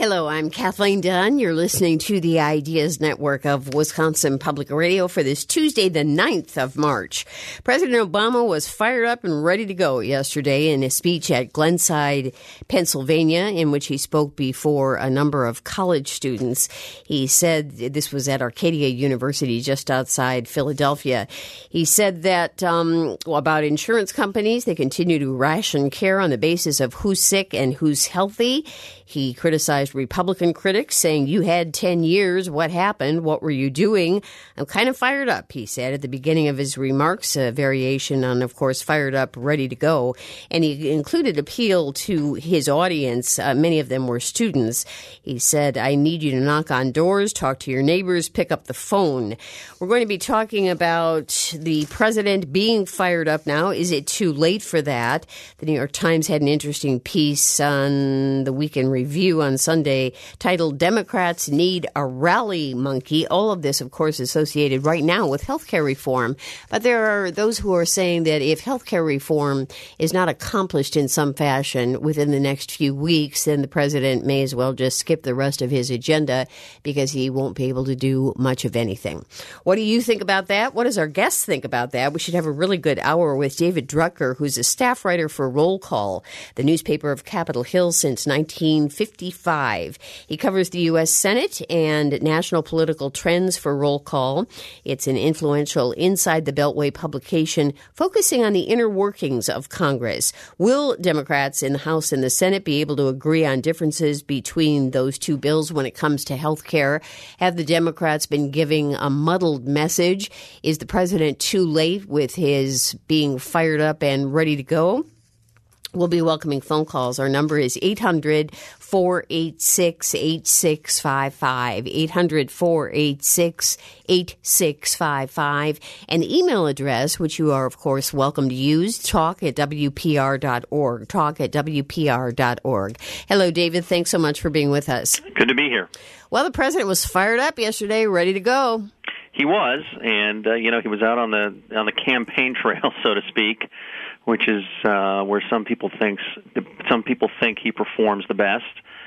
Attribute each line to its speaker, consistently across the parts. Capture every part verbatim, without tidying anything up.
Speaker 1: Hello, I'm Kathleen Dunn. You're listening to the Ideas Network of Wisconsin Public Radio for this Tuesday, the ninth of March. President Obama was fired up and ready to go yesterday in a speech at Glenside, Pennsylvania, in which he spoke before a number of college students. He said, this was at Arcadia University just outside Philadelphia. He said that um, about insurance companies, they continue to ration care on the basis of who's sick and who's healthy. He criticized Republican critics, saying, you had ten years. What happened? What were you doing? I'm kind of fired up, he said at the beginning of his remarks, a variation on, of course, fired up, ready to go. And he included appeal to his audience. Uh, many of them were students. He said, I need you to knock on doors, talk to your neighbors, pick up the phone. We're going to be talking about the president being fired up now. Is it too late for that? The New York Times had an interesting piece on the Weekend Review on Sunday titled Democrats Need a Rally Monkey. All of this, of course, associated right now with health care reform. But there are those who are saying that if health care reform is not accomplished in some fashion within the next few weeks, then the president may as well just skip the rest of his agenda because he won't be able to do much of anything. What do you think about that? What does our guests think about that? We should have a really good hour with David Drucker, who's a staff writer for Roll Call, the newspaper of Capitol Hill since nineteen fifty-five. He covers the U S Senate and national political trends for Roll Call. It's an influential Inside the Beltway publication focusing on the inner workings of Congress. Will Democrats in the House and the Senate be able to agree on differences between those two bills when it comes to health care? Have the Democrats been giving a muddled message? Is the president too late with his being fired up and ready to go? We'll be welcoming phone calls. Our number is eight hundred, four eight six, eight six five five, eight hundred, four eight six, eight six five five. An email address, which you are, of course, welcome to use, talk at W P R dot org, talk at W P R dot org. Hello, David. Thanks so much for being with us.
Speaker 2: Good to be here.
Speaker 1: Well, the president was fired up yesterday, ready to go.
Speaker 2: He was, and, uh, you know, he was out on the on the campaign trail, so to speak, which is uh, where some people thinks some people think he performs the best.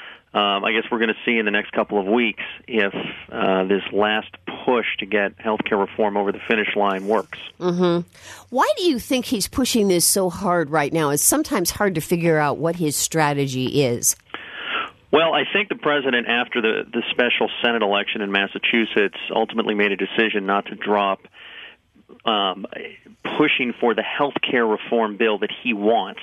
Speaker 2: Um, I guess we're going to see in the next couple of weeks if uh, this last push to get health care reform over the finish line works.
Speaker 1: Mm-hmm. Why do you think he's pushing this so hard right now? It's sometimes hard to figure out what his strategy is.
Speaker 2: Well, I think the president, after the, the special Senate election in Massachusetts, ultimately made a decision not to drop um, pushing for the health care reform bill that he wants.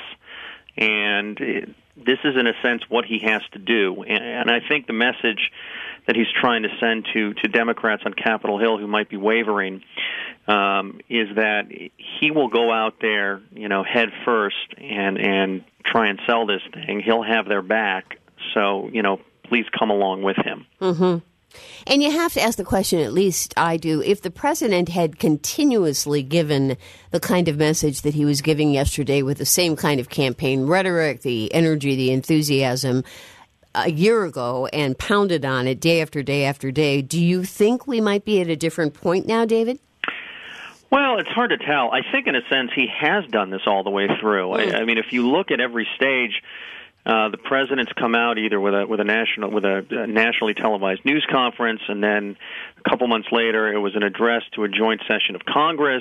Speaker 2: And it, this is, in a sense, what he has to do. And, and I think the message that he's trying to send to, to Democrats on Capitol Hill who might be wavering um, is that he will go out there, you know, head first and, and try and sell this thing. He'll have their back. So, you know, please come along with him.
Speaker 1: Mm-hmm. And you have to ask the question, at least I do, if the president had continuously given the kind of message that he was giving yesterday with the same kind of campaign rhetoric, the energy, the enthusiasm a year ago and pounded on it day after day after day, do you think we might be at a different point now, David?
Speaker 2: Well, it's hard to tell. I think, in a sense, he has done this all the way through. Mm. I, I mean, if you look at every stage, Uh, the president's come out either with a with a national with a, a nationally televised news conference, and then a couple months later, it was an address to a joint session of Congress.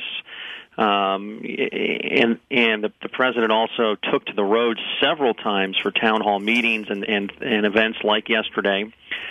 Speaker 2: Um, and and the, the president also took to the road several times for town hall meetings and and, and events like yesterday.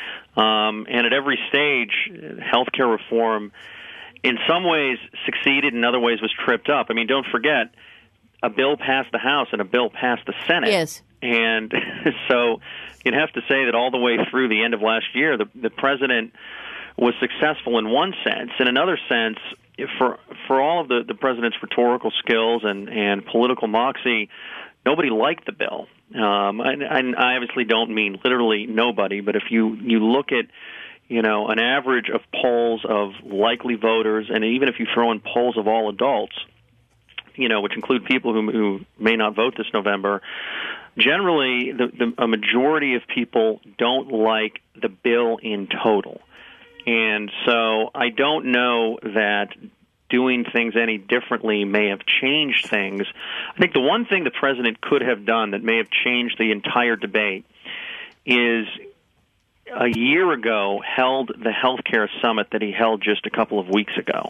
Speaker 2: Um, and at every stage, healthcare reform, in some ways, succeeded, in other ways, was tripped up. I mean, don't forget, a bill passed the House and a bill passed the Senate.
Speaker 1: Yes.
Speaker 2: And so you'd have to say that all the way through the end of last year, the, the president was successful in one sense. In another sense, for for all of the, the president's rhetorical skills and, and political moxie, nobody liked the bill. Um, and, and I obviously don't mean literally nobody, but if you, you look at, you know, an average of polls of likely voters, and even if you throw in polls of all adults, you know, which include people who, who may not vote this November, generally, the, the, a majority of people don't like the bill in total. And so I don't know that doing things any differently may have changed things. I think the one thing the president could have done that may have changed the entire debate is a year ago held the healthcare summit that he held just a couple of weeks ago.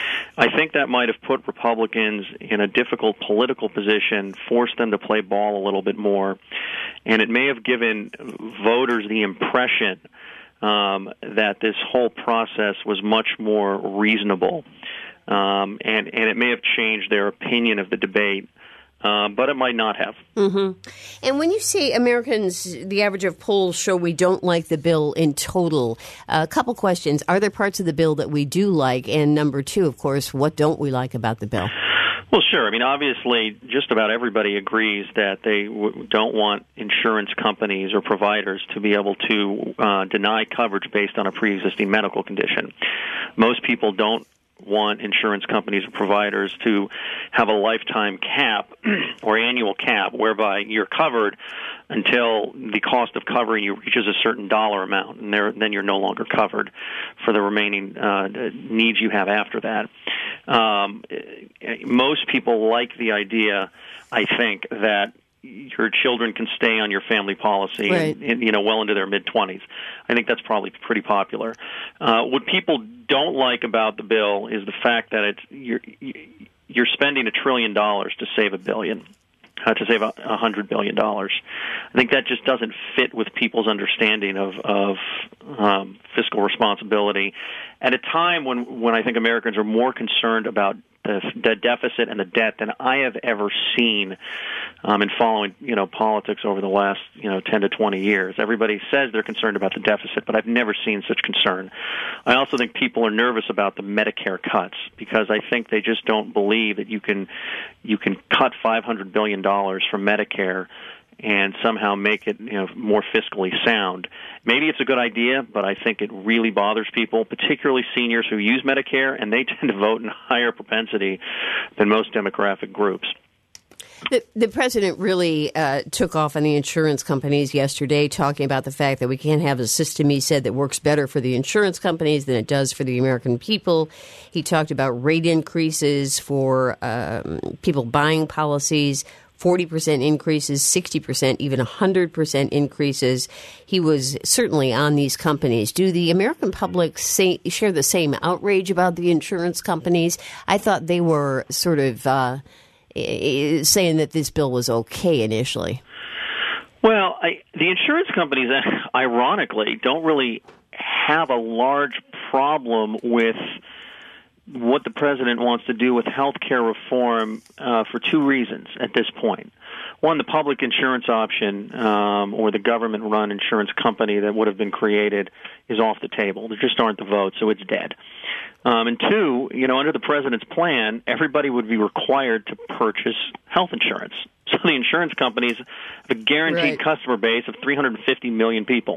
Speaker 2: I think that might have put Republicans in a difficult political position, forced them to play ball a little bit more, and it may have given voters the impression um, that this whole process was much more reasonable, um, and, and it may have changed their opinion of the debate. Uh, but it might not have.
Speaker 1: Mm-hmm. And when you say Americans, the average of polls show we don't like the bill in total, a couple questions. Are there parts of the bill that we do like? And number two, of course, what don't we like about the bill?
Speaker 2: Well, sure. I mean, obviously, just about everybody agrees that they w- don't want insurance companies or providers to be able to uh, deny coverage based on a pre-existing medical condition. Most people don't want insurance companies or providers to have a lifetime cap or annual cap whereby you're covered until the cost of covering you reaches a certain dollar amount, and there, then you're no longer covered for the remaining uh, needs you have after that. Um, most people like the idea, I think, that your children can stay on your family policy,
Speaker 1: right.
Speaker 2: and, and, you know, well into their mid-twenties. I think that's probably pretty popular. Uh, what people don't like about the bill is the fact that it's you're you're spending a trillion dollars to save a billion, uh, to save a, a hundred billion dollars. I think that just doesn't fit with people's understanding of of um, fiscal responsibility at a time when when I think Americans are more concerned about the, the deficit and the debt than I have ever seen um, in following, you know, politics over the last, you know, ten to twenty years. Everybody says they're concerned about the deficit, but I've never seen such concern. I also think people are nervous about the Medicare cuts because I think they just don't believe that you can you can cut five hundred billion dollars from Medicare and somehow make it, you know, more fiscally sound. Maybe it's a good idea, but I think it really bothers people, particularly seniors who use Medicare, and they tend to vote in higher propensity than most demographic groups.
Speaker 1: The, the president really uh, took off on the insurance companies yesterday, talking about the fact that we can't have a system, he said, that works better for the insurance companies than it does for the American people. He talked about rate increases for um, people buying policies, forty percent increases, sixty percent, even one hundred percent increases. He was certainly on these companies. Do the American public say, share the same outrage about the insurance companies? I thought they were sort of uh, saying that this bill was okay initially.
Speaker 2: Well, I, the insurance companies, ironically, don't really have a large problem with what the president wants to do with health care reform uh, for two reasons at this point. One, the public insurance option um, or the government-run insurance company that would have been created is off the table. There just aren't the votes, so it's dead. Um, and two, you know, under the president's plan, everybody would be required to purchase health insurance. So the insurance companies have a guaranteed
Speaker 1: right.
Speaker 2: customer base of three hundred fifty million people.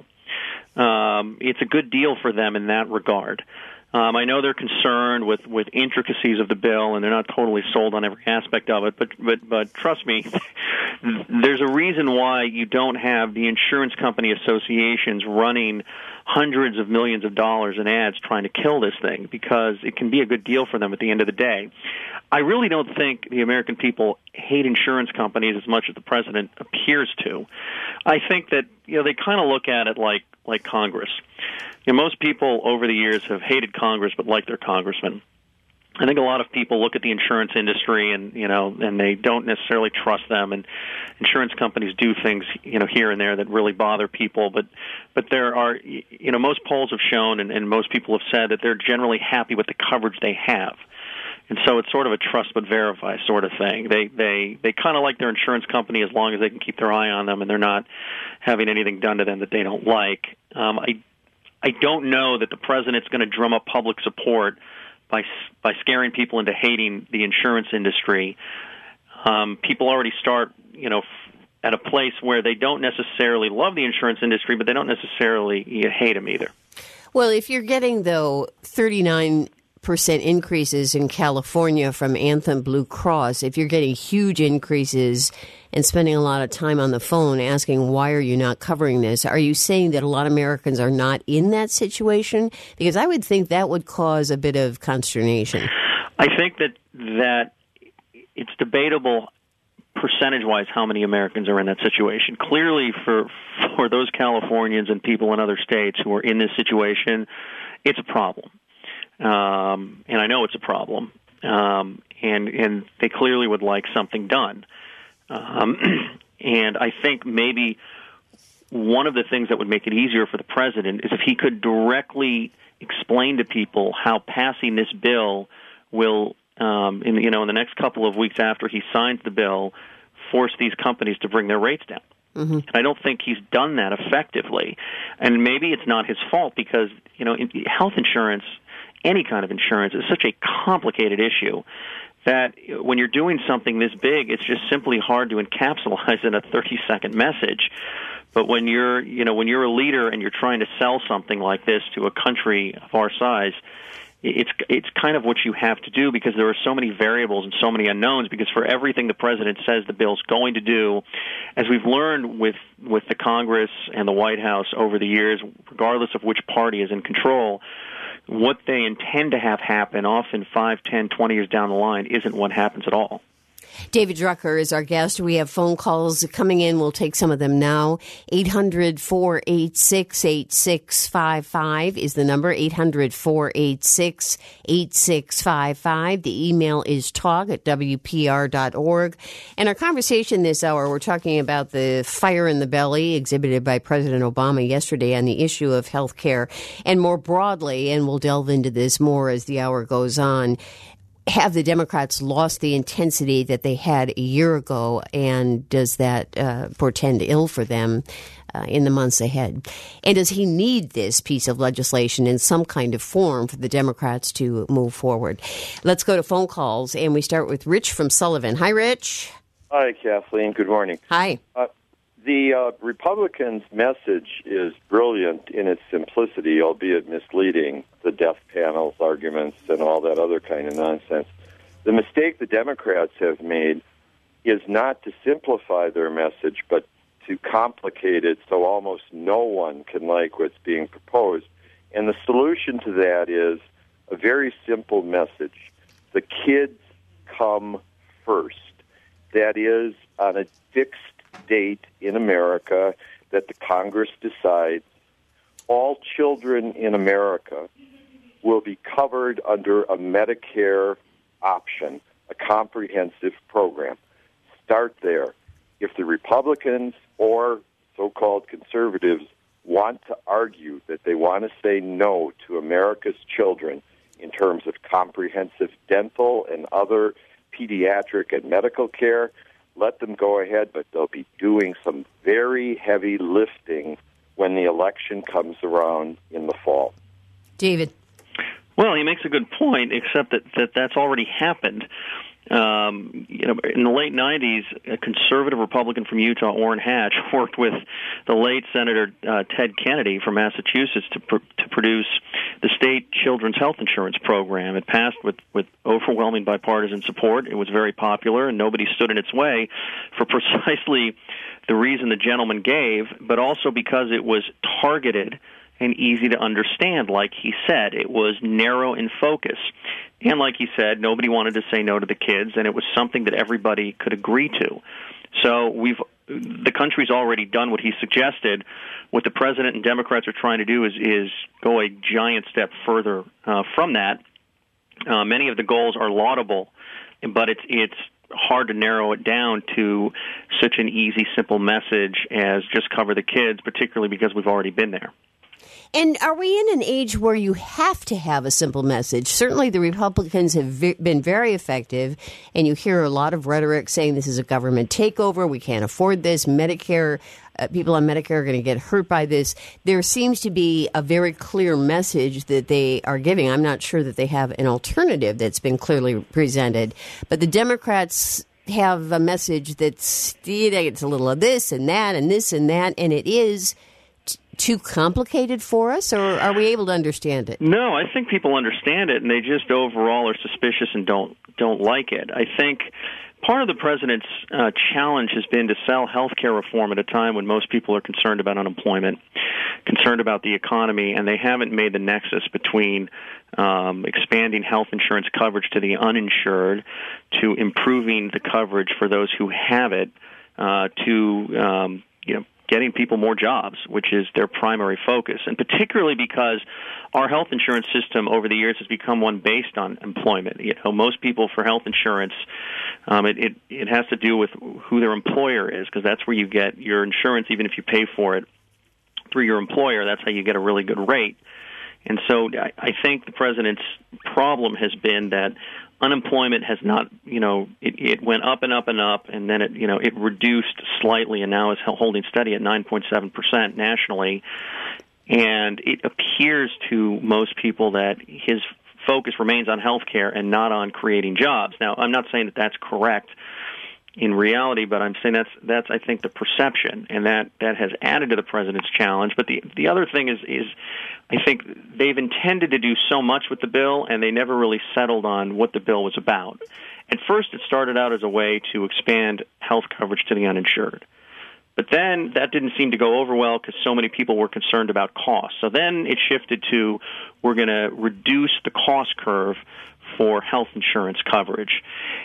Speaker 2: Um, it's a good deal for them in that regard. Um, I know they're concerned with, with intricacies of the bill, and they're not totally sold on every aspect of it. But but but trust me, there's a reason why you don't have the insurance company associations running hundreds of millions of dollars in ads trying to kill this thing, because it can be a good deal for them at the end of the day. I really don't think the American people hate insurance companies as much as the president appears to. I think that, you know, they kind of look at it like like Congress. You know, most people over the years have hated Congress but like their congressmen. I think a lot of people look at the insurance industry and, you know, and they don't necessarily trust them, and insurance companies do things, you know, here and there that really bother people, but but there are, you know, most polls have shown and, and most people have said that they're generally happy with the coverage they have. And so it's sort of a trust but verify sort of thing. They they they kind of like their insurance company as long as they can keep their eye on them and they're not having anything done to them that they don't like. Um, I I don't know that the president's going to drum up public support by by scaring people into hating the insurance industry. Um, people already start, you know, at a place where they don't necessarily love the insurance industry, but they don't necessarily you know, hate them either.
Speaker 1: Well, if you're getting, though, thirty-nine percent increases in California from Anthem Blue Cross, if you're getting huge increases and spending a lot of time on the phone asking, why are you not covering this? Are you saying that a lot of Americans are not in that situation? Because I would think that would cause a bit of consternation.
Speaker 2: I think that that it's debatable percentage-wise how many Americans are in that situation. Clearly, for for those Californians and people in other states who are in this situation, it's a problem. Um, and I know it's a problem. Um, and, and they clearly would like something done. Um, and I think maybe one of the things that would make it easier for the president is if he could directly explain to people how passing this bill will, um, in, you know, in the next couple of weeks after he signs the bill, force these companies to bring their rates down. Mm-hmm. And I don't think he's done that effectively. And maybe it's not his fault because, you know, health insurance, any kind of insurance, is such a complicated issue that when you're doing something this big, it's just simply hard to encapsulize in a thirty-second message. But when you're, you know, when you're a leader and you're trying to sell something like this to a country of our size, it's it's kind of what you have to do because there are so many variables and so many unknowns. Because for everything the president says the bill's going to do, as we've learned with with the Congress and the White House over the years, regardless of which party is in control, what they intend to have happen, often five, ten, twenty years down the line, isn't what happens at all.
Speaker 1: David Drucker is our guest. We have phone calls coming in. We'll take some of them now. eight hundred, four eight six, eight six five five is the number. eight hundred, four eight six, eight six five five. The email is talk at w p r dot org. And our conversation this hour, we're talking about the fire in the belly exhibited by President Obama yesterday on the issue of health care. And more broadly, and we'll delve into this more as the hour goes on, have the Democrats lost the intensity that they had a year ago, and does that uh, portend ill for them uh, in the months ahead? And does he need this piece of legislation in some kind of form for the Democrats to move forward? Let's go to phone calls, and we start with Rich from Sullivan. Hi, Rich.
Speaker 3: Hi, Kathleen. Good morning.
Speaker 1: Hi.
Speaker 3: Uh, the uh, Republicans' message is brilliant in its simplicity, albeit misleading, the death panels arguments and all that other kind of nonsense. The mistake the Democrats have made is not to simplify their message, but to complicate it so almost no one can like what's being proposed. And the solution to that is a very simple message. The kids come first. That is, on a fixed date in America that the Congress decides, all children in America will be covered under a Medicare option, a comprehensive program. Start there. If the Republicans or so-called conservatives want to argue that they want to say no to America's children in terms of comprehensive dental and other pediatric and medical care, let them go ahead, but they'll be doing some very heavy lifting when the election comes around in the fall.
Speaker 1: David.
Speaker 2: Well, he makes a good point, except that, that that's already happened. Um, you know, in the late nineties, a conservative Republican from Utah, Orrin Hatch, worked with the late Senator uh, Ted Kennedy from Massachusetts to pr- to produce the state children's health insurance program. It passed with, with overwhelming bipartisan support. It was very popular, and nobody stood in its way for precisely the reason the gentleman gave, but also because it was targeted and easy to understand. Like he said, it was narrow in focus. And like he said, nobody wanted to say no to the kids, and it was something that everybody could agree to. So we've the country's already done what he suggested. What the president and Democrats are trying to do is, is go a giant step further uh, from that. Uh, many of the goals are laudable, but it's it's hard to narrow it down to such an easy, simple message as just cover the kids, particularly because we've already been there.
Speaker 1: And are we in an age where you have to have a simple message? Certainly the Republicans have ve- been very effective, and you hear a lot of rhetoric saying this is a government takeover, we can't afford this, Medicare, uh, people on Medicare are going to get hurt by this. There seems to be a very clear message that they are giving. I'm not sure that they have an alternative that's been clearly presented, but the Democrats have a message that's, you know, it's a little of this and that and this and that, and it is too complicated for us, or are we able to understand it?
Speaker 2: No, I think people understand it, and they just overall are suspicious and don't don't like it. I think part of the president's uh, challenge has been to sell health care reform at a time when most people are concerned about unemployment, concerned about the economy, and they haven't made the nexus between um, expanding health insurance coverage to the uninsured, to improving the coverage for those who have it, uh, to um, you know, getting people more jobs, which is their primary focus, and particularly because our health insurance system over the years has become one based on employment. You know, most people for health insurance, um, it, it it has to do with who their employer is, because that's where you get your insurance, even if you pay for it through your employer. That's how you get a really good rate. And so I, I think the president's problem has been that unemployment has not, you know, it, it went up and up and up, and then it, you know, it reduced slightly, and now is holding steady at nine point seven percent nationally. And it appears to most people that his focus remains on health care and not on creating jobs. Now, I'm not saying that that's correct in reality, but I'm saying that's that's I think the perception, and that, that has added to the president's challenge. But the the other thing is is I think they've intended to do so much with the bill, and they never really settled on what the bill was about. At first, it started out as a way to expand health coverage to the uninsured. But then that didn't seem to go over well because so many people were concerned about cost. So then it shifted to, we're going to reduce the cost curve for health insurance coverage.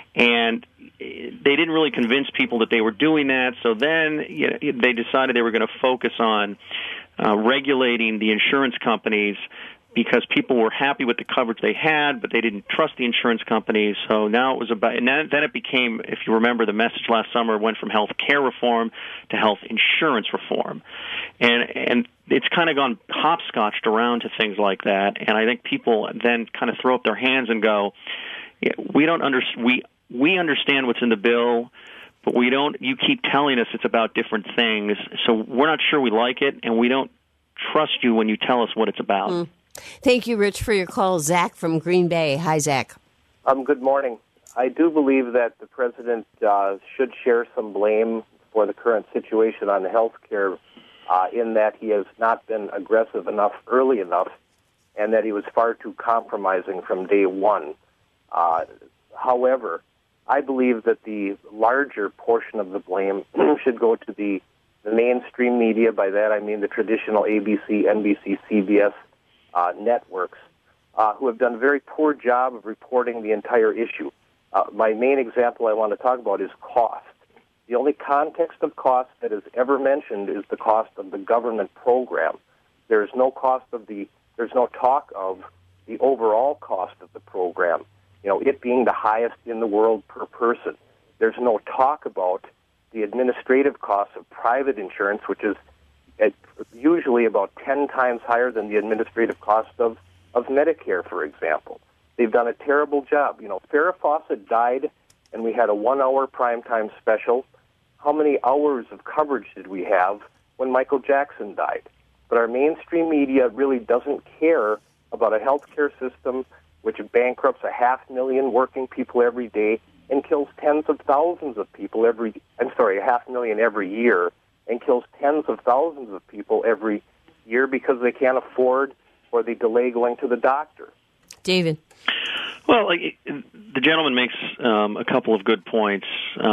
Speaker 2: And they didn't really convince people that they were doing that. So then you know, they decided they were going to focus on uh, regulating the insurance companies, because people were happy with the coverage they had, but they didn't trust the insurance companies. So now it was about, and then it became, if you remember, the message last summer went from health care reform to health insurance reform. And and it's kind of gone hopscotched around to things like that. And I think people then kind of throw up their hands and go, yeah, we don't under, we we understand what's in the bill, but we don't, you keep telling us it's about different things, so we're not sure we like it, and we don't trust you when you tell us what it's about.
Speaker 1: Mm. Thank you, Rich, for your call. Zach from Green Bay. Hi, Zach.
Speaker 4: Um, good morning. I do believe that the president uh, should share some blame for the current situation on health care, uh, in that he has not been aggressive enough early enough, and that he was far too compromising from day one. Uh, however, I believe that the larger portion of the blame should go to the, the mainstream media. By that I mean the traditional A B C, N B C, C B S Uh, networks, uh, who have done a very poor job of reporting the entire issue. Uh, my main example I want to talk about is cost. The only context of cost that is ever mentioned is the cost of the government program. There is no cost of the, there's no talk of the overall cost of the program, you know, it being the highest in the world per person. There's no talk about the administrative costs of private insurance, which is at usually about ten times higher than the administrative cost of, of Medicare, for example. They've done a terrible job. You know, Farrah Fawcett died, and we had a one-hour primetime special. How many hours of coverage did we have when Michael Jackson died? But our mainstream media really doesn't care about a health care system which bankrupts a half million working people every day and kills tens of thousands of people every, I'm sorry, a half million every year, and kills tens of thousands of people every year because they can't afford or they delay going to the doctor.
Speaker 1: David.
Speaker 2: Well, the gentleman makes um, a couple of good points.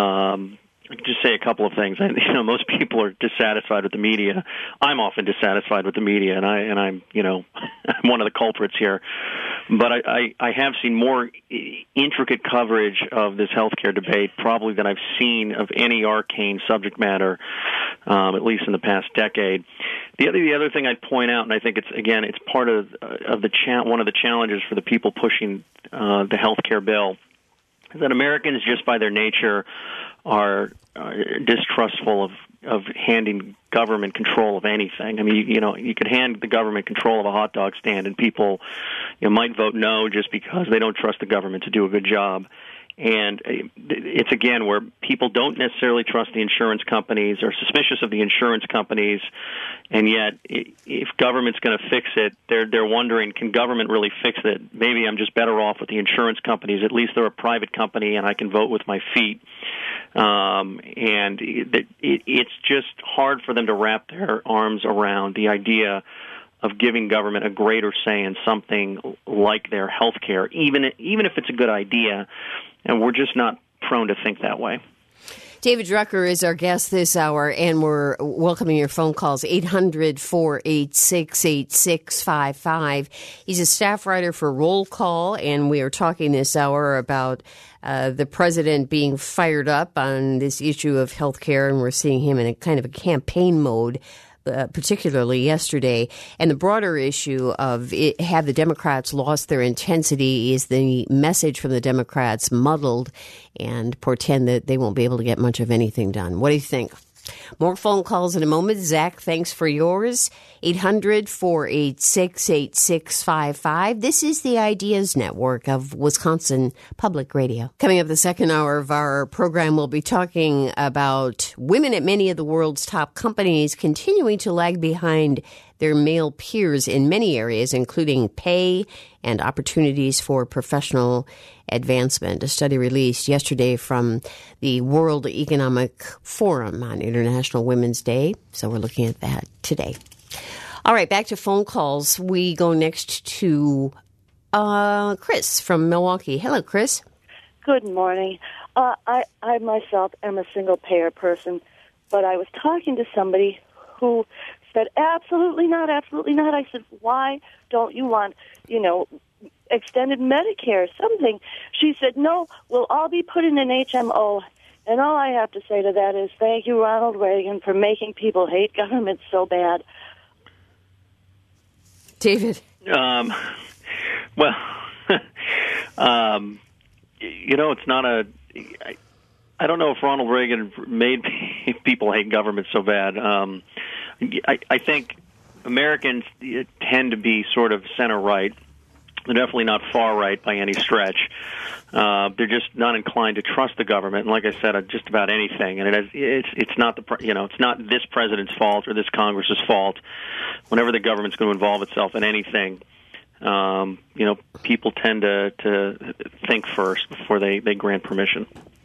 Speaker 2: Um, just say a couple of things. You know, most people are dissatisfied with the media. I'm often dissatisfied with the media, and I and I'm you know I'm one of the culprits here. But I, I, I have seen more intricate coverage of this healthcare debate probably than I've seen of any arcane subject matter, um, at least in the past decade. The other the other thing I'd point out, and I think it's again it's part of uh, of the cha- one of the challenges for the people pushing uh, the healthcare bill, is that Americans just by their nature are uh, distrustful of, of handing government control of anything. I mean, you, you know, you could hand the government control of a hot dog stand, and people, you know, might vote no just because they don't trust the government to do a good job. And it's, again, where people don't necessarily trust the insurance companies or suspicious of the insurance companies, and yet if government's going to fix it, they're they're wondering, can government really fix it? Maybe I'm just better off with the insurance companies. At least they're a private company, and I can vote with my feet. Um, and it, it, it's just hard for them to wrap their arms around the idea of giving government a greater say in something like their health care, even even if it's a good idea. And we're just not prone to think that way.
Speaker 1: David Drucker is our guest this hour, and we're welcoming your phone calls, eight hundred, four eight six, eight six five five. He's a staff writer for Roll Call, and we are talking this hour about uh, the president being fired up on this issue of health care, and we're seeing him in a kind of a campaign mode. Uh, particularly yesterday, and the broader issue of it, have the Democrats lost their intensity? Is the message from the Democrats muddled and portend that they won't be able to get much of anything done? What do you think? More phone calls in a moment. Zach, thanks for yours. eight hundred, four eight six, eight six five five. This is the Ideas Network of Wisconsin Public Radio. Coming up the second hour of our program, we'll be talking about women at many of the world's top companies continuing to lag behind their male peers in many areas, including pay and opportunities for professional advancement. A study released yesterday from the World Economic Forum on International Women's Day. So we're looking at that today. All right, back to phone calls. We go next to uh, Chris from Milwaukee. Hello, Chris.
Speaker 5: Good morning. Uh, I, I myself am a single-payer person, but I was talking to somebody who said, absolutely not, absolutely not. I said, why don't you want, you know, extended Medicare, something? She said, no, we'll all be put in an H M O. And all I have to say to that is thank you, Ronald Reagan, for making people hate government so bad.
Speaker 1: David.
Speaker 2: Um, well, um, you know, it's not a... I, I don't know if Ronald Reagan made people hate government so bad. Um, I, I think Americans tend to be sort of center-right. They're definitely not far-right by any stretch. Uh, they're just not inclined to trust the government. And like I said, uh, just about anything. And it has, it's it's not the you know it's not this president's fault or this Congress's fault. Whenever the government's going to involve itself in anything, um, you know, people tend to to think first before they, they grant permission.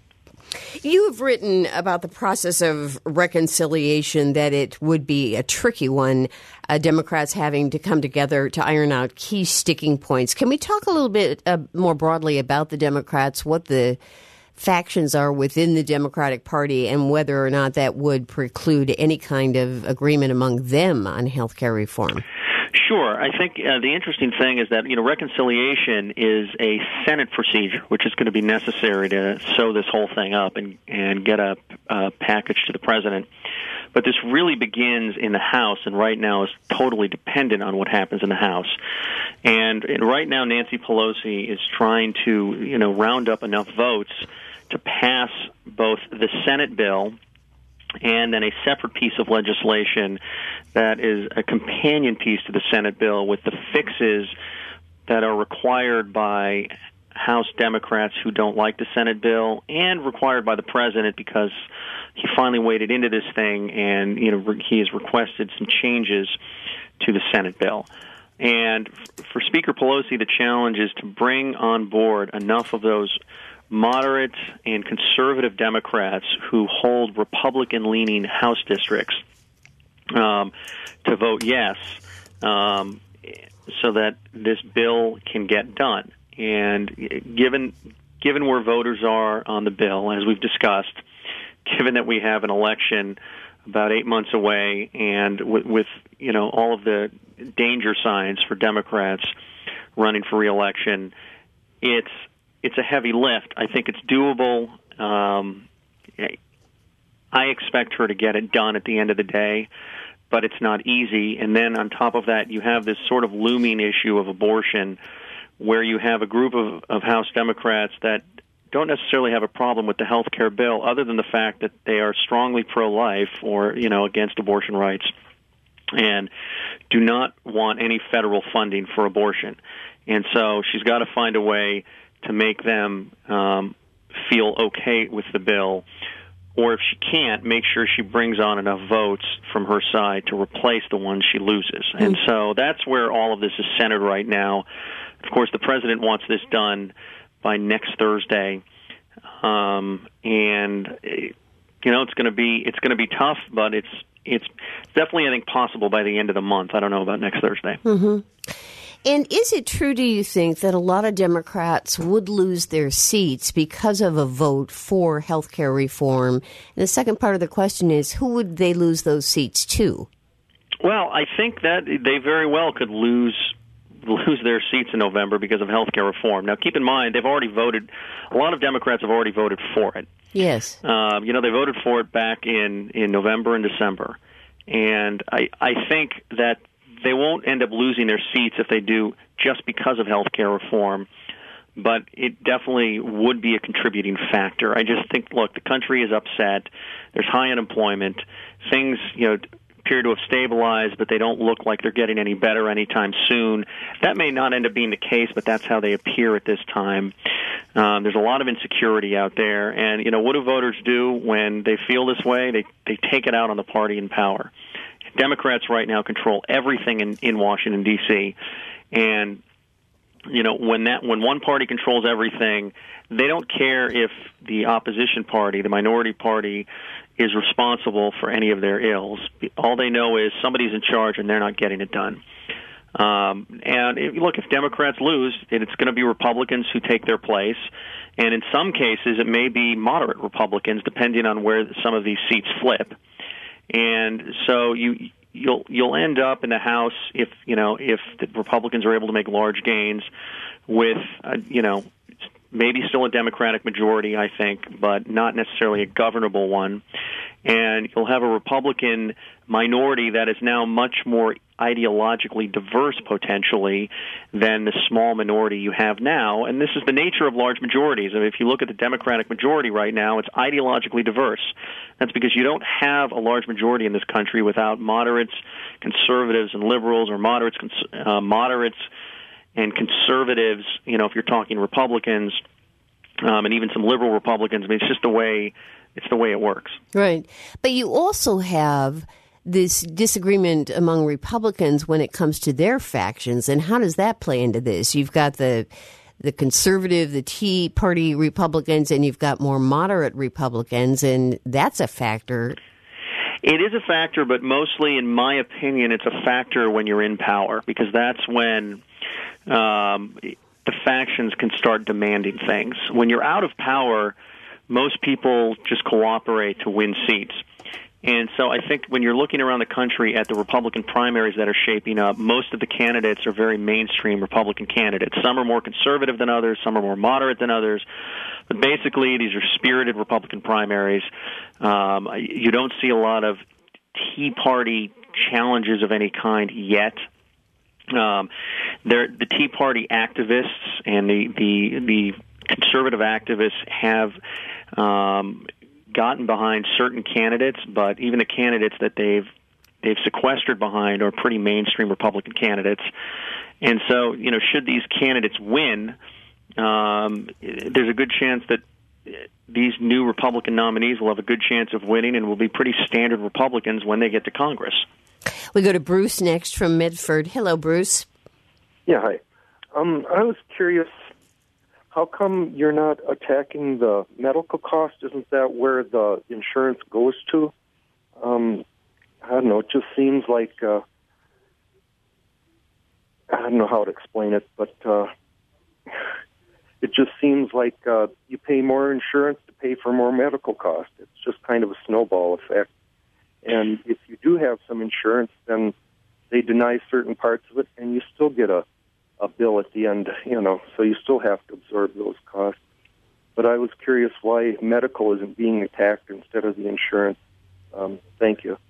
Speaker 1: You have written about the process of reconciliation, that it would be a tricky one, uh, Democrats having to come together to iron out key sticking points. Can we talk a little bit uh, more broadly about the Democrats, what the factions are within the Democratic Party, and whether or not that would preclude any kind of agreement among them on health care reform?
Speaker 2: Sure. I think uh, the interesting thing is that, you know, reconciliation is a Senate procedure, which is going to be necessary to sew this whole thing up and, and get a, a package to the president. But this really begins in the House, and right now is totally dependent on what happens in the House. And, and right now, Nancy Pelosi is trying to, you know, round up enough votes to pass both the Senate bill and then a separate piece of legislation that is a companion piece to the Senate bill with the fixes that are required by House Democrats who don't like the Senate bill, and required by the president because he finally waded into this thing and, you know, he has requested some changes to the Senate bill. And for Speaker Pelosi, the challenge is to bring on board enough of those moderate and conservative Democrats who hold Republican-leaning House districts um, to vote yes, um, so that this bill can get done. And given given where voters are on the bill, as we've discussed, given that we have an election about eight months away, and with, with you know all of the danger signs for Democrats running for re-election, it's It's a heavy lift. I think it's doable. Um, I expect her to get it done at the end of the day, but it's not easy. And then on top of that, you have this sort of looming issue of abortion, where you have a group of, of House Democrats that don't necessarily have a problem with the health care bill, other than the fact that they are strongly pro-life or, you know, against abortion rights, and do not want any federal funding for abortion. And so she's got to find a way to make them um, feel okay with the bill, or if she can't, make sure she brings on enough votes from her side to replace the ones she loses. Mm-hmm. And so that's where all of this is centered right now. Of course, the president wants this done by next Thursday, um, and you know it's going to be it's going to be tough, but it's it's definitely, I think, possible by the end of the month. I don't know about next Thursday.
Speaker 1: Mm-hmm. And is it true, do you think, that a lot of Democrats would lose their seats because of a vote for health care reform? And the second part of the question is, who would they lose those seats to?
Speaker 2: Well, I think that they very well could lose lose their seats in November because of health care reform. Now, keep in mind, they've already voted, a lot of Democrats have already voted for it.
Speaker 1: Yes.
Speaker 2: Um, you know, they voted for it back in, in November and December. And I, I think that they won't end up losing their seats if they do just because of health care reform. But it definitely would be a contributing factor. I just think, look, the country is upset. There's high unemployment. Things, you know, appear to have stabilized, but they don't look like they're getting any better anytime soon. That may not end up being the case, but that's how they appear at this time. Um, there's a lot of insecurity out there, and you know what do voters do when they feel this way? They they take it out on the party in power. Democrats right now control everything in, in Washington D C, and you know when that when one party controls everything, they don't care if the opposition party, the minority party, is responsible for any of their ills. All they know is somebody's in charge and they're not getting it done. Um, and if, look, if Democrats lose, it's going to be Republicans who take their place. And in some cases, it may be moderate Republicans, depending on where some of these seats flip. And so you you'll you'll end up in the House if you know if the Republicans are able to make large gains with uh, you know. Maybe still a Democratic majority, I think, but not necessarily a governable one. And you'll have a Republican minority that is now much more ideologically diverse, potentially, than the small minority you have now. And this is the nature of large majorities. I mean, if you look at the Democratic majority right now, it's ideologically diverse. That's because you don't have a large majority in this country without moderates, conservatives, and liberals, or moderates, uh, moderates, and conservatives, you know, if you're talking Republicans, um, and even some liberal Republicans. I mean, it's just the way it's the way it works.
Speaker 1: Right. But you also have this disagreement among Republicans when it comes to their factions. And how does that play into this? You've got the the conservative, the Tea Party Republicans, and you've got more moderate Republicans, and that's a factor.
Speaker 2: It is a factor, but mostly, in my opinion, it's a factor when you're in power, because that's when um, the factions can start demanding things. When you're out of power, most people just cooperate to win seats. And so I think when you're looking around the country at the Republican primaries that are shaping up, most of the candidates are very mainstream Republican candidates. Some are more conservative than others, some are more moderate than others. But basically, these are spirited Republican primaries. Um, you don't see a lot of Tea Party challenges of any kind yet. Um, the Tea Party activists and the, the, the conservative activists have um, gotten behind certain candidates, but even the candidates that they've they've sequestered behind are pretty mainstream Republican candidates. And so, you know, should these candidates win, um, there's a good chance that these new Republican nominees will have a good chance of winning and will be pretty standard Republicans when they get to Congress.
Speaker 1: We go to Bruce next from Medford. Hello, Bruce.
Speaker 6: Yeah, hi. Um, I was curious, how come you're not attacking the medical cost? Isn't that where the insurance goes to? Um, I don't know. It just seems like, uh, I don't know how to explain it, but uh, it just seems like uh, you pay more insurance to pay for more medical costs. It's just kind of a snowball effect. And if you do have some insurance, then they deny certain parts of it, and you still get a, a bill at the end, you know, so you still have to absorb those costs. But I was curious why medical isn't being attacked instead of the insurance. Um, thank you.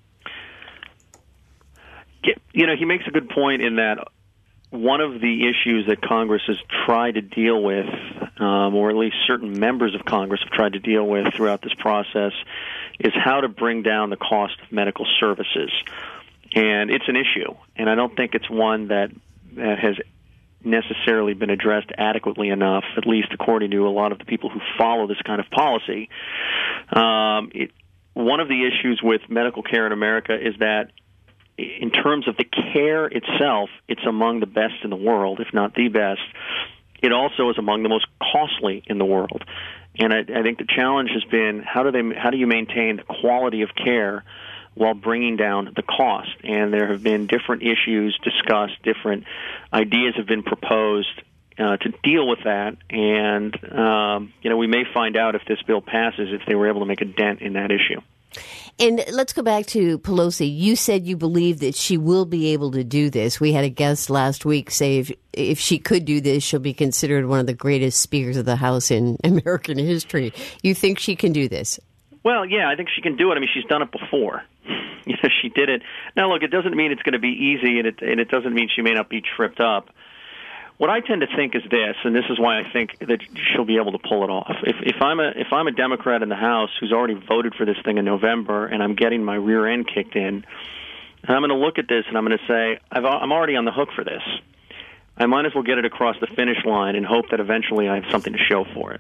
Speaker 2: You know, he makes a good point in that one of the issues that Congress has tried to deal with, um, or at least certain members of Congress have tried to deal with throughout this process, is how to bring down the cost of medical services. And it's an issue, and I don't think it's one that, that has necessarily been addressed adequately enough, at least according to a lot of the people who follow this kind of policy. Um, it, one of the issues with medical care in America is that in terms of the care itself, it's among the best in the world, if not the best. It also is among the most costly in the world. And I, I think the challenge has been how do they how do you maintain the quality of care while bringing down the cost. And there have been different issues discussed, different ideas have been proposed uh, to deal with that. And, um, you know, we may find out if this bill passes if they were able to make a dent in that issue.
Speaker 1: And let's go back to Pelosi. You said you believe that she will be able to do this. We had a guest last week say if, if she could do this, she'll be considered one of the greatest speakers of the House in American history. You think she can do this?
Speaker 2: Well, yeah, I think she can do it. I mean, she's done it before. You know, she did it. Now, look, it doesn't mean it's going to be easy, and it, and it doesn't mean she may not be tripped up. What I tend to think is this, and this is why I think that she'll be able to pull it off. If, if I'm a if I'm a Democrat in the House who's already voted for this thing in November, and I'm getting my rear end kicked in, I'm going to look at this and I'm going to say, I've, I'm already on the hook for this. I might as well get it across the finish line and hope that eventually I have something to show for it.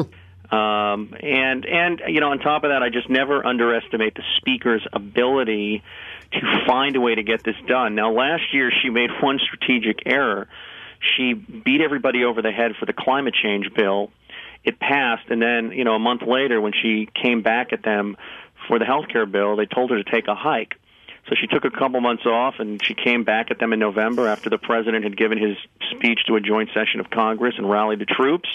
Speaker 2: um, and and you know, on top of that, I just never underestimate the Speaker's ability to find a way to get this done. Now, last year she made one strategic error. She beat everybody over the head for the climate change bill. It passed, and then, you know, a month later when she came back at them for the health care bill, they told her to take a hike. So she took a couple months off, and she came back at them in November after the president had given his speech to a joint session of Congress and rallied the troops.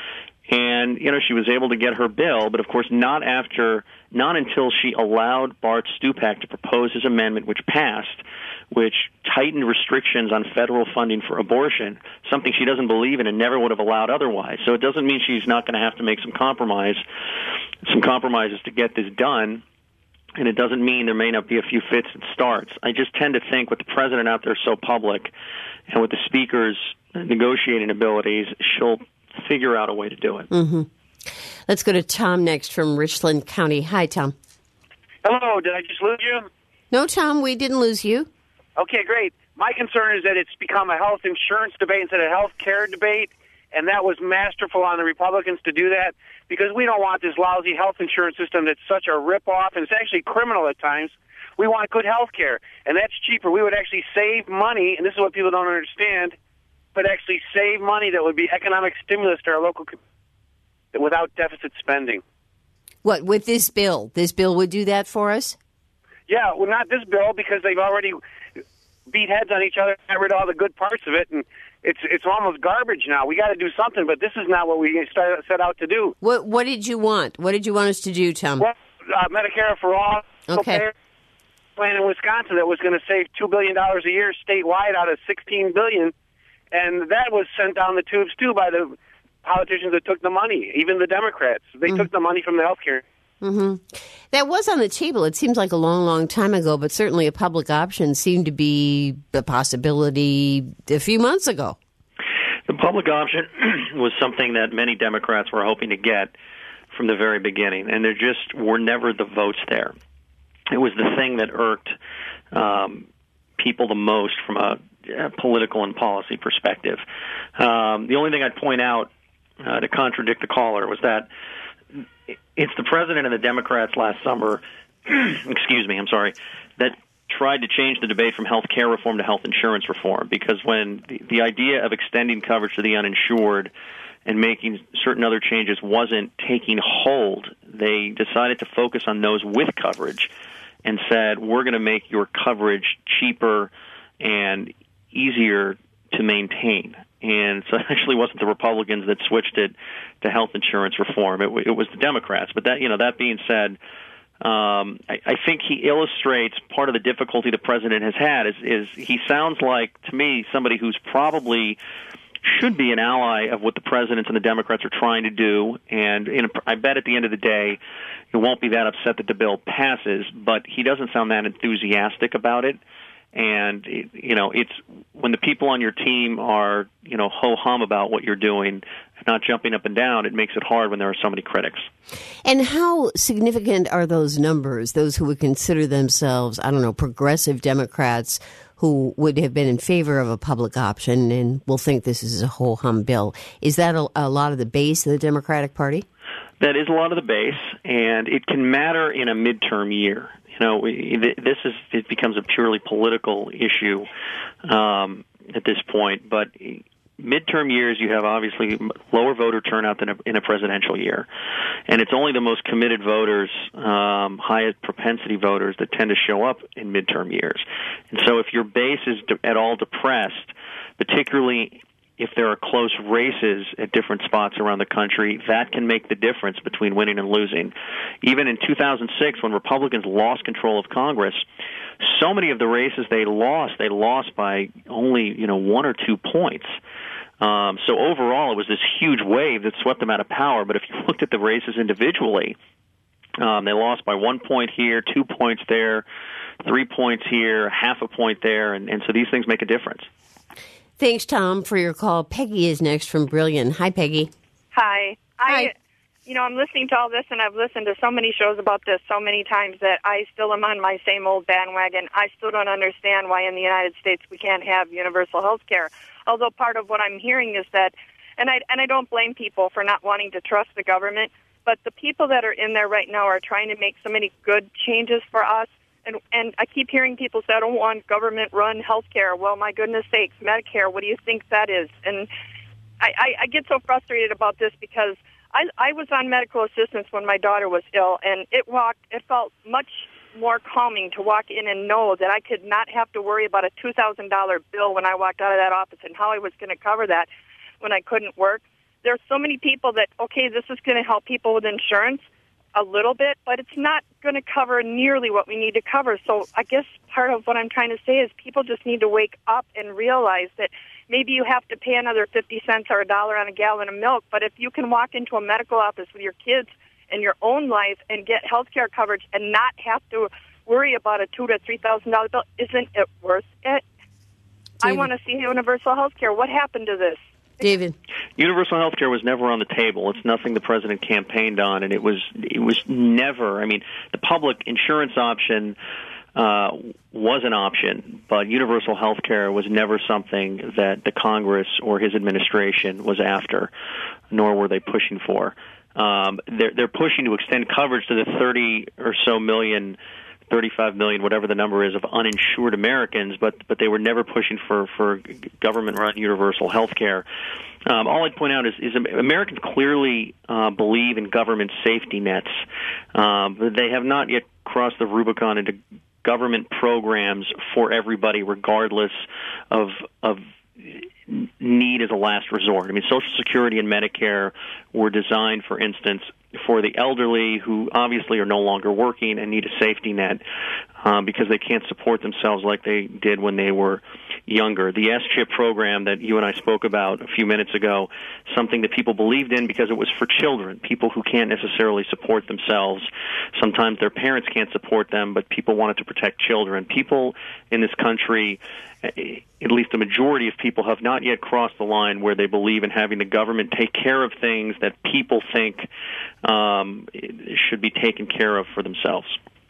Speaker 2: And, you know, she was able to get her bill, but, of course, not after, not until she allowed Bart Stupak to propose his amendment, which passed, which tightened restrictions on federal funding for abortion, something she doesn't believe in and never would have allowed otherwise. So it doesn't mean she's not going to have to make some compromise, some compromises to get this done, and it doesn't mean there may not be a few fits and starts. I just tend to think with the president out there so public and with the Speaker's negotiating abilities, she'll figure out a way to do it.
Speaker 1: Mm-hmm. Let's go to Tom next from Richland County. Hi, Tom.
Speaker 7: Hello. Did I just lose you?
Speaker 1: No, Tom, we didn't lose you.
Speaker 7: Okay, great. My concern is that it's become a health insurance debate instead of a health care debate, and that was masterful on the Republicans to do that because we don't want this lousy health insurance system that's such a ripoff, and it's actually criminal at times. We want good health care, and that's cheaper. We would actually save money, and this is what people don't understand, but actually save money that would be economic stimulus to our local community without deficit spending.
Speaker 1: What, with this bill? This bill would do that for us?
Speaker 7: Yeah, well, not this bill because they've already beat heads on each other, got rid of all the good parts of it, and it's it's almost garbage now. We got to do something, but this is not what we start, set out to do.
Speaker 1: What What did you want? What did you want us to do, Tom?
Speaker 7: Well, uh, Medicare for all.
Speaker 1: Okay.
Speaker 7: Plan in Wisconsin that was going to save two billion dollars a year statewide out of sixteen billion dollars, and that was sent down the tubes too by the politicians that took the money, even the Democrats. They mm. took the money from the health care.
Speaker 1: Mm-hmm. That was on the table. It seems like a long, long time ago, but certainly a public option seemed to be a possibility a few months ago.
Speaker 2: The public option was something that many Democrats were hoping to get from the very beginning, and there just were never the votes there. It was the thing that irked um, people the most from a, a political and policy perspective. Um, the only thing I'd point out uh, to contradict the caller was that it's the president and the Democrats last summer, excuse me, I'm sorry, that tried to change the debate from health care reform to health insurance reform, because when the, the idea of extending coverage to the uninsured and making certain other changes wasn't taking hold, they decided to focus on those with coverage and said, we're going to make your coverage cheaper and easier to maintain. And so it actually wasn't the Republicans that switched it to health insurance reform. It, it was the Democrats. But that, you know, that being said, um, I, I think he illustrates part of the difficulty the president has had is, is he sounds like, to me, somebody who's probably should be an ally of what the presidents and the Democrats are trying to do. And you know, I bet at the end of the day, he won't be that upset that the bill passes, but he doesn't sound that enthusiastic about it. And, it, you know, it's when the people on your team are, you know, ho-hum about what you're doing, not jumping up and down, it makes it hard when there are so many critics.
Speaker 1: And how significant are those numbers, those who would consider themselves, I don't know, progressive Democrats who would have been in favor of a public option and will think this is a ho-hum bill? Is that a, a lot of the base of the Democratic Party?
Speaker 2: That is a lot of the base, and it can matter in a midterm year. You know, this is it becomes a purely political issue um, at this point. But midterm years, you have obviously lower voter turnout than a, in a presidential year. And it's only the most committed voters, um, highest propensity voters, that tend to show up in midterm years. And so if your base is de- at all depressed, particularly if there are close races at different spots around the country, that can make the difference between winning and losing. Even in two thousand six, when Republicans lost control of Congress, so many of the races they lost, they lost by only, you know, one or two points. Um, so overall, it was this huge wave that swept them out of power. But if you looked at the races individually, um, they lost by one point here, two points there, three points here, half a point there, and, and so these things make a difference.
Speaker 1: Thanks, Tom, for your call. Peggy is next from Brilliant. Hi, Peggy.
Speaker 8: Hi.
Speaker 1: Hi.
Speaker 8: I, you know, I'm listening to all this, and I've listened to so many shows about this so many times that I still am on my same old bandwagon. I still don't understand why in the United States we can't have universal health care. Although part of what I'm hearing is that, and I, and I don't blame people for not wanting to trust the government, but the people that are in there right now are trying to make so many good changes for us. And, and I keep hearing people say, I don't want government-run health care. Well, my goodness sakes, Medicare, what do you think that is? And I, I, I get so frustrated about this because I, I was on medical assistance when my daughter was ill, and it walked. It felt much more calming to walk in and know that I could not have to worry about a two thousand dollars bill when I walked out of that office and how I was going to cover that when I couldn't work. There's so many people that, okay, this is going to help people with insurance a little bit, but it's not going to cover nearly what we need to cover. So I guess part of what I'm trying to say is people just need to wake up and realize that maybe you have to pay another fifty cents or a dollar on a gallon of milk, but if you can walk into a medical office with your kids and your own life and get health care coverage and not have to worry about a two thousand to three thousand dollars bill, isn't it worth it? David. I want to see universal health care. What happened to this?
Speaker 1: David.
Speaker 2: Universal health care was never on the table. It's nothing the president campaigned on, and it was it was never. I mean, the public insurance option uh, was an option, but universal health care was never something that the Congress or his administration was after, nor were they pushing for. Um, they're, they're pushing to extend coverage to the thirty or so million, thirty-five million, whatever the number is, of uninsured Americans, but but they were never pushing for, for government-run universal health care. Um, all I'd point out is, is Americans clearly uh, believe in government safety nets, um, but they have not yet crossed the Rubicon into government programs for everybody, regardless of of need as a last resort. I mean, Social Security and Medicare were designed, for instance, for the elderly who obviously are no longer working and need a safety net um, because they can't support themselves like they did when they were younger. The S CHIP program that you and I spoke about a few minutes ago, something that people believed in because it was for children, people who can't necessarily support themselves. Sometimes their parents can't support them, but people wanted to protect children. People in this country, at least the majority of people, have not yet crossed the line where they believe in having the government take care of things that people think um, should be taken care of for themselves.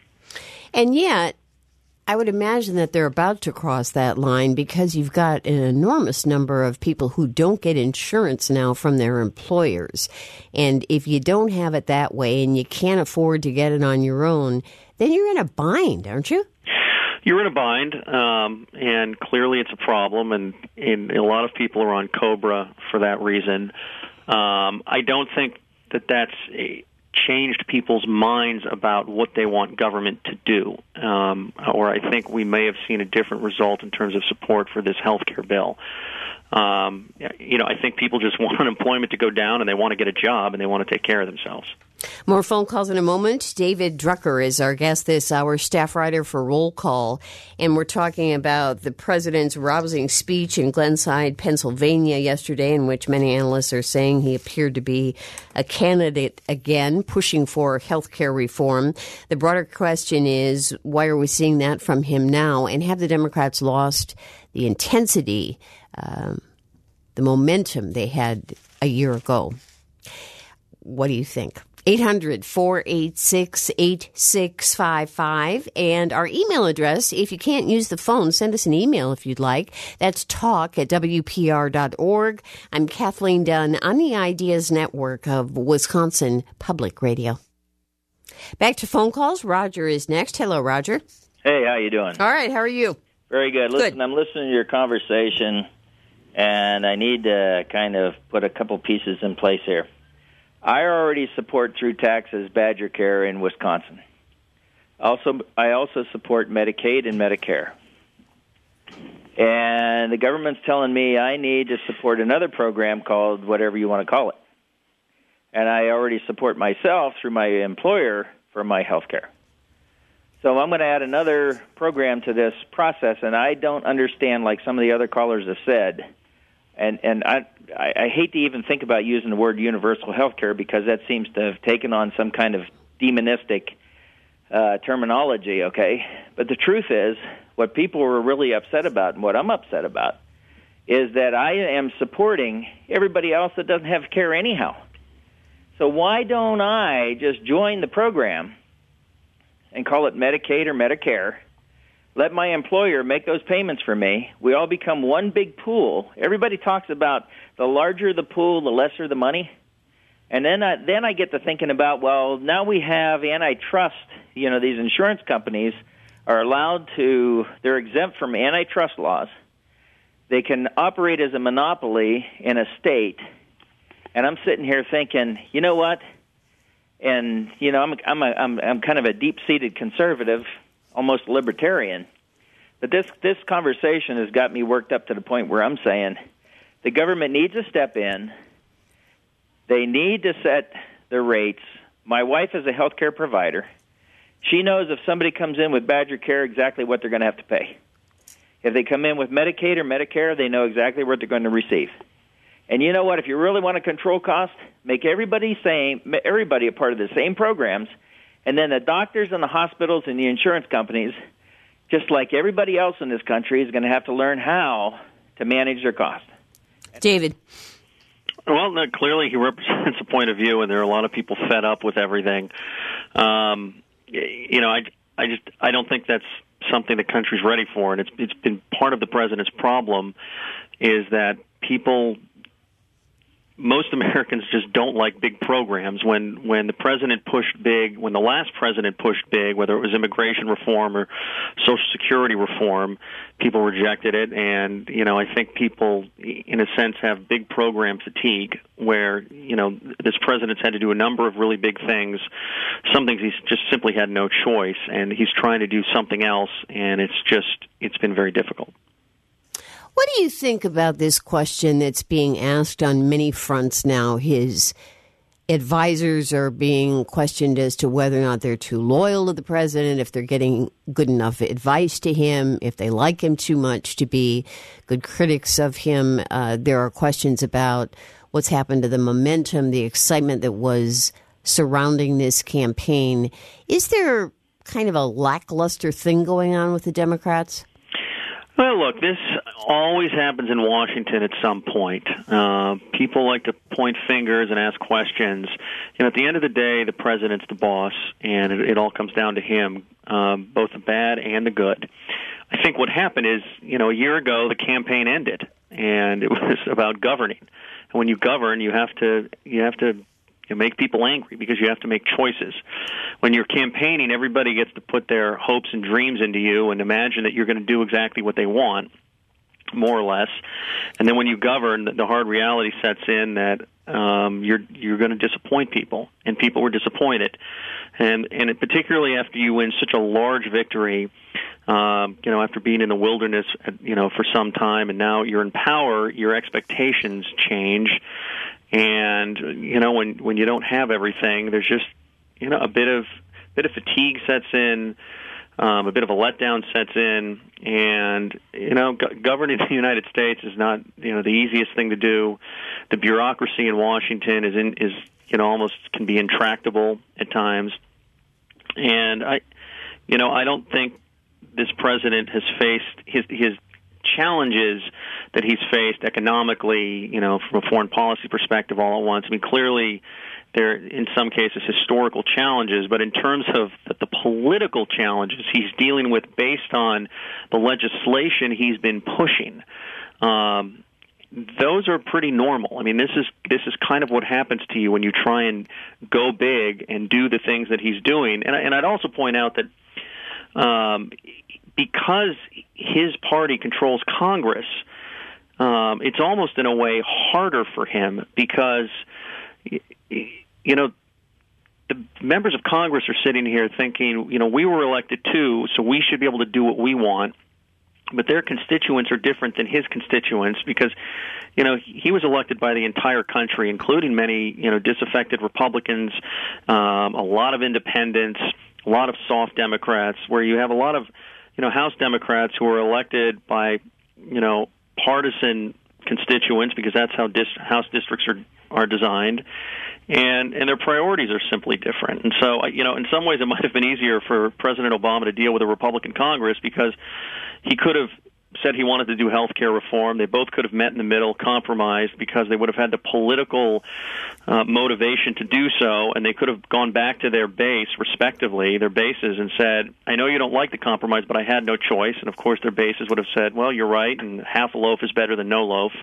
Speaker 1: And yet, I would imagine that they're about to cross that line because you've got an enormous number of people who don't get insurance now from their employers. And if you don't have it that way and you can't afford to get it on your own, then you're in a bind, aren't you?
Speaker 2: You're in a bind, um, and clearly it's a problem, and, and a lot of people are on COBRA for that reason. Um, I don't think that that's a, changed people's minds about what they want government to do, um, or I think we may have seen a different result in terms of support for this health care bill. Um, you know, I think people just want unemployment to go down, and they want to get a job, and they want to take care of themselves.
Speaker 1: More phone calls in a moment. David Drucker is our guest this hour, staff writer for Roll Call, and we're talking about the president's rousing speech in Glenside, Pennsylvania yesterday, in which many analysts are saying he appeared to be a candidate again, pushing for health care reform. The broader question is, why are we seeing that from him now, and have the Democrats lost the intensity, um, the momentum they had a year ago? What do you think? eight hundred, four eight six, eight six five five. And our email address, if you can't use the phone, send us an email if you'd like. That's talk at W P R dot org. I'm Kathleen Dunn on the Ideas Network of Wisconsin Public Radio. Back to phone calls. Roger is next. Hello, Roger.
Speaker 9: Hey, how you doing?
Speaker 1: All right, how are you?
Speaker 9: Very good. Listen,
Speaker 1: Good.
Speaker 9: I'm listening to your conversation, and I need to kind of put a couple pieces in place here. I already support through taxes Badger Care in Wisconsin. Also, I also support Medicaid and Medicare. And the government's telling me I need to support another program called whatever you want to call it. And I already support myself through my employer for my health care. So I'm going to add another program to this process, and I don't understand, like some of the other callers have said, and, and I, I, I hate to even think about using the word universal health care because that seems to have taken on some kind of demonistic uh, terminology, okay? But the truth is, what people were really upset about and what I'm upset about is that I am supporting everybody else that doesn't have care anyhow. So why don't I just join the program and call it Medicaid or Medicare, let my employer make those payments for me, we all become one big pool. Everybody talks about the larger the pool, the lesser the money. And then I, then I get to thinking about, well, now we have antitrust. You know, these insurance companies are allowed to, they're exempt from antitrust laws. They can operate as a monopoly in a state. And I'm sitting here thinking, you know what? And, you know, I'm I'm a, I'm I'm kind of a deep-seated conservative, almost libertarian. But this this conversation has got me worked up to the point where I'm saying the government needs to step in. They need to set the rates. My wife is a health care provider. She knows if somebody comes in with Badger Care exactly what they're going to have to pay. If they come in with Medicaid or Medicare, they know exactly what they're going to receive. And you know what? If you really want to control costs, make everybody same, everybody a part of the same programs, and then the doctors and the hospitals and the insurance companies, just like everybody else in this country, is going to have to learn how to manage their costs.
Speaker 1: David.
Speaker 2: Well, no, clearly he represents a point of view, and there are a lot of people fed up with everything. Um, you know, I, I just I don't think that's something the country's ready for, and it's it's been part of the president's problem is that people. Most Americans just don't like big programs. When when the president pushed big, when the last president pushed big, whether it was immigration reform or Social Security reform, people rejected it. And, you know, I think people, in a sense, have big program fatigue where, you know, this president's had to do a number of really big things. Some things he's just simply had no choice, and he's trying to do something else, and it's just, it's been very difficult.
Speaker 1: What do you think about this question that's being asked on many fronts now? His advisors are being questioned as to whether or not they're too loyal to the president, if they're getting good enough advice to him, if they like him too much to be good critics of him. Uh, there are questions about what's happened to the momentum, the excitement that was surrounding this campaign. Is there kind of a lackluster thing going on with the Democrats?
Speaker 2: Well, look, this always happens in Washington at some point. Uh, people like to point fingers and ask questions. And at the end of the day, the president's the boss, and it, it all comes down to him, um, both the bad and the good. I think what happened is, you know, a year ago, the campaign ended, and it was about governing. And when you govern, you have to you have to you make people angry because you have to make choices. When you're campaigning, everybody gets to put their hopes and dreams into you and imagine that you're going to do exactly what they want, more or less. And then when you govern, the hard reality sets in that um, you're you're going to disappoint people, and people were disappointed. And and it, particularly after you win such a large victory, um, you know, after being in the wilderness, you know, for some time, and now you're in power, your expectations change. And you know, when when you don't have everything, there's just you know a bit of bit of fatigue sets in, um, a bit of a letdown sets in, and you know, go- governing the United States is not you know the easiest thing to do. The bureaucracy in Washington is in, is you know almost can be intractable at times, and I you know I don't think this president has faced his his. challenges that he's faced economically, you know, from a foreign policy perspective all at once. I mean, clearly there are, in some cases, historical challenges, but in terms of the, the political challenges he's dealing with based on the legislation he's been pushing, um, those are pretty normal. I mean, this is this is kind of what happens to you when you try and go big and do the things that he's doing. And, and I'd also point out that um, because his party controls Congress, um, it's almost in a way harder for him because, you know, the members of Congress are sitting here thinking, you know, we were elected too, so we should be able to do what we want. But their constituents are different than his constituents because, you know, he was elected by the entire country, including many, you know, disaffected Republicans, um, a lot of independents, a lot of soft Democrats, where you have a lot of, you know, House Democrats who are elected by, you know, partisan constituents because that's how dis- House districts are are designed, and and their priorities are simply different. And so, you know, in some ways, it might have been easier for President Obama to deal with a Republican Congress because he could have said he wanted to do health care reform. They both could have met in the middle, compromised, because they would have had the political uh, motivation to do so, and they could have gone back to their base, respectively, their bases, and said, I know you don't like the compromise, but I had no choice. And, of course, their bases would have said, well, you're right, and half a loaf is better than no loaf.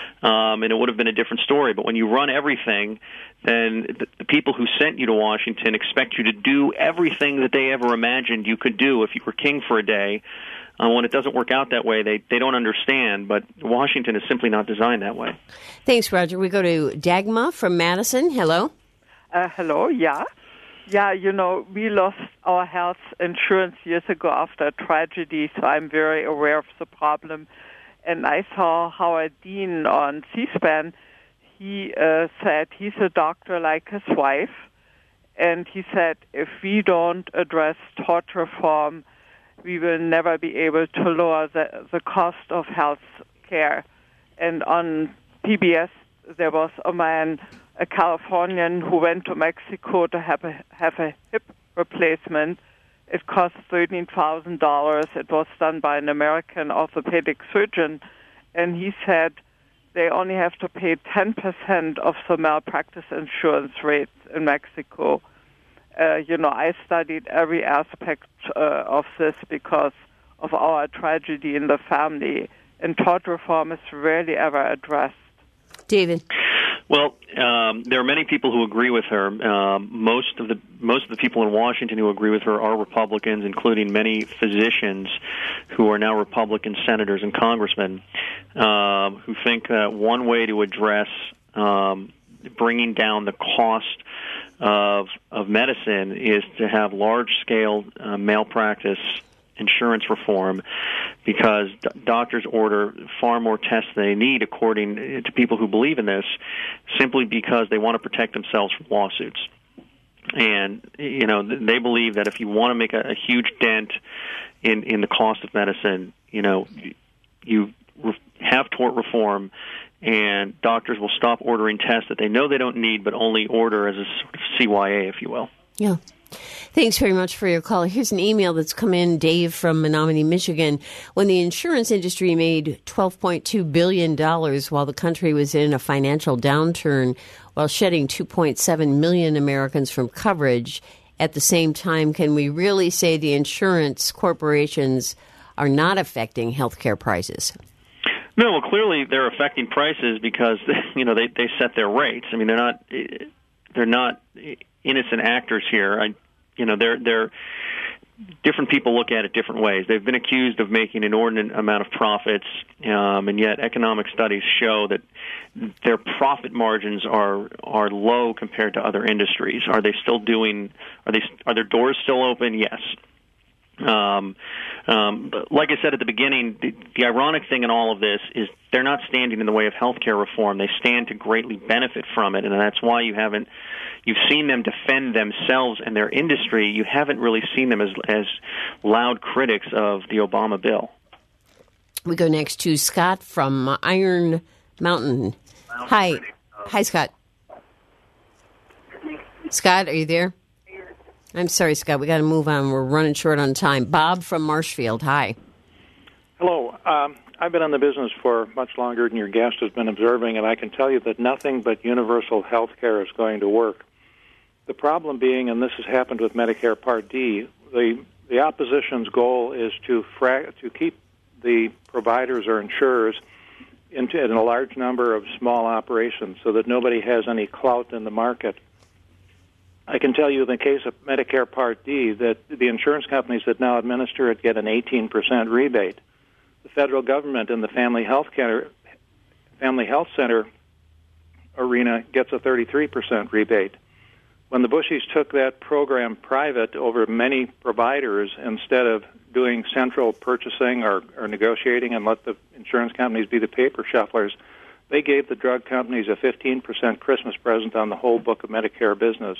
Speaker 2: Um, and it would have been a different story. But when you run everything, then the, the people who sent you to Washington expect you to do everything that they ever imagined you could do if you were king for a day. Uh, when it doesn't work out that way, they, they don't understand, but Washington is simply not designed that way.
Speaker 1: Thanks, Roger. We go to Dagmar from Madison. Hello.
Speaker 10: Uh, hello, yeah. Yeah, you know, we lost our health insurance years ago after a tragedy, so I'm very aware of the problem. And I saw Howard Dean on C-SPAN. He uh, said he's a doctor like his wife, and he said if we don't address tort reform, we will never be able to lower the, the cost of health care. And on P B S, there was a man, a Californian, who went to Mexico to have a, have a hip replacement. It cost thirteen thousand dollars. It was done by an American orthopedic surgeon. And he said they only have to pay ten percent of the malpractice insurance rates in Mexico. Uh, you know, I studied every aspect uh, of this because of our tragedy in the family, and tort reform is rarely ever addressed.
Speaker 1: David.
Speaker 2: Well, um, there are many people who agree with her. Um, most of the most of the people in Washington who agree with her are Republicans, including many physicians who are now Republican senators and congressmen, um, who think that one way to address um, bringing down the cost of of medicine is to have large-scale uh, malpractice insurance reform, because d- doctors order far more tests than they need, according to people who believe in this, simply because they want to protect themselves from lawsuits. And, you know, they believe that if you want to make a, a huge dent in, in the cost of medicine, you know, you re- have tort reform, and doctors will stop ordering tests that they know they don't need, but only order as a sort of C Y A, if you will.
Speaker 1: Yeah. Thanks very much for your call. Here's an email that's come in, Dave from Menominee, Michigan. When the insurance industry made twelve point two billion dollars while the country was in a financial downturn, while shedding two point seven million Americans from coverage, at the same time, can we really say the insurance corporations are not affecting healthcare prices?
Speaker 2: No, well, clearly they're affecting prices because, you know, they, they set their rates. I mean, they're not they're not innocent actors here. I, you know, they're they're different people look at it different ways. They've been accused of making an inordinate amount of profits, um, and yet economic studies show that their profit margins are are low compared to other industries. Are they still doing? Are they are their doors still open? Yes. Um, um, but like I said at the beginning, the, the ironic thing in all of this is they're not standing in the way of health care reform. They stand to greatly benefit from it, and that's why you haven't you've seen them defend themselves and their industry. You haven't really seen them as as loud critics of the Obama bill.
Speaker 1: We go next to Scott from Iron Mountain. Hi. Hi, Scott. Scott, are you there? I'm sorry, Scott. We got to move on. We're running short on time. Bob from Marshfield. Hi.
Speaker 11: Hello. Um, I've been in the business for much longer than your guest has been observing, and I can tell you that nothing but universal health care is going to work. The problem being, and this has happened with Medicare Part D, the the opposition's goal is to fra- to keep the providers or insurers into in a large number of small operations so that nobody has any clout in the market. I can tell you in the case of Medicare Part D that the insurance companies that now administer it get an eighteen percent rebate. The federal government and the family health care Family Health Center arena gets a thirty-three percent rebate. When the Bushies took that program private over many providers, instead of doing central purchasing or, or negotiating and let the insurance companies be the paper shufflers, they gave the drug companies a fifteen percent Christmas present on the whole book of Medicare business.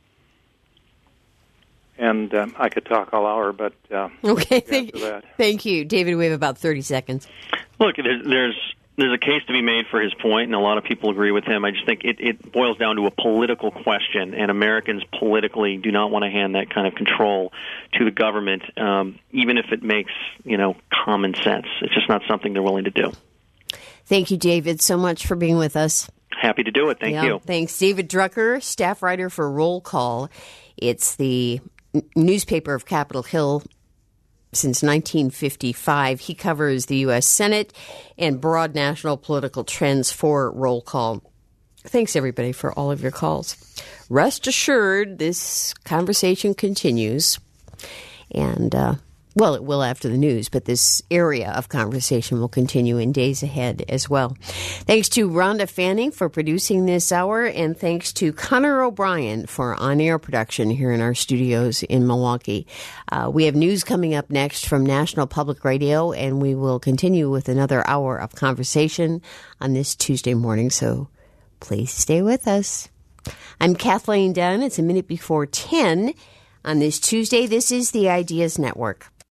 Speaker 11: And um, I could talk all hour, but uh,
Speaker 1: okay. Thank,
Speaker 11: that.
Speaker 1: thank you, David. We have about thirty seconds.
Speaker 2: Look, there's, there's there's a case to be made for his point, and a lot of people agree with him. I just think it, it boils down to a political question, and Americans politically do not want to hand that kind of control to the government, um, even if it makes, you know, common sense. It's just not something they're willing to do.
Speaker 1: Thank you, David, so much for being with us.
Speaker 2: Happy to do it. Thank
Speaker 1: yeah,
Speaker 2: you.
Speaker 1: Thanks. David Drucker, staff writer for Roll Call. It's the n- newspaper of Capitol Hill since nineteen fifty-five. He covers the U S Senate and broad national political trends for Roll Call. Thanks, everybody, for all of your calls. Rest assured, this conversation continues. And, uh, well, it will after the news, but this area of conversation will continue in days ahead as well. Thanks to Rhonda Fanning for producing this hour, and thanks to Connor O'Brien for on-air production here in our studios in Milwaukee. Uh, we have news coming up next from National Public Radio, and we will continue with another hour of conversation on this Tuesday morning, so please stay with us. I'm Kathleen Dunn. It's a minute before ten on this Tuesday. This is the Ideas Network.